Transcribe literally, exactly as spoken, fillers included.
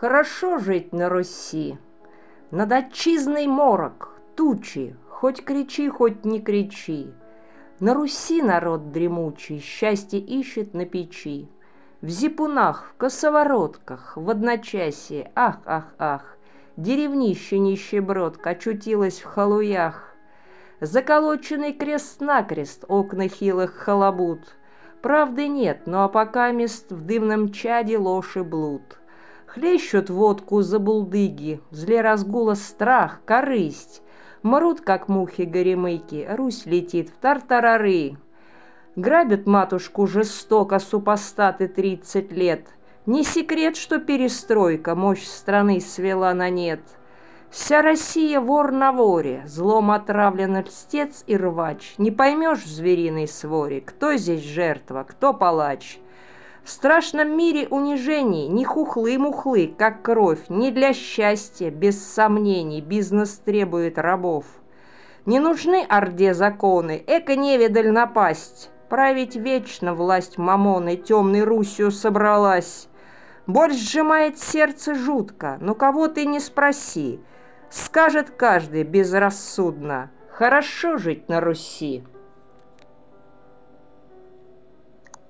Хорошо жить на Руси. Над отчизной морок, тучи, хоть кричи, хоть не кричи. На Руси народ дремучий счастье ищет на печи. В зипунах, в косоворотках, в одночасье, ах, ах, ах, деревнище нищебродка очутилась в халуях. Заколоченный крест-накрест окна хилых халабуд. Правды нет, но апокамест в дымном чаде ложь и блуд. Хлещут водку за булдыги, в зле разгула страх, корысть. Мрут, как мухи-горемыки, Русь летит в тартарары. Грабят матушку жестоко супостаты тридцать лет. Не секрет, что перестройка мощь страны свела на нет. Вся Россия вор на воре, злом отравлен льстец и рвач. Не поймешь в звериной своре, кто здесь жертва, кто палач. В страшном мире унижений ни хухлы-мухлы, как кровь, ни для счастья, без сомнений, бизнес требует рабов. Не нужны орде законы, эко-невидаль напасть. Править вечно власть мамоны темной Русью собралась. Боль сжимает сердце жутко, но кого ты не спроси. Скажет каждый безрассудно: хорошо жить на Руси.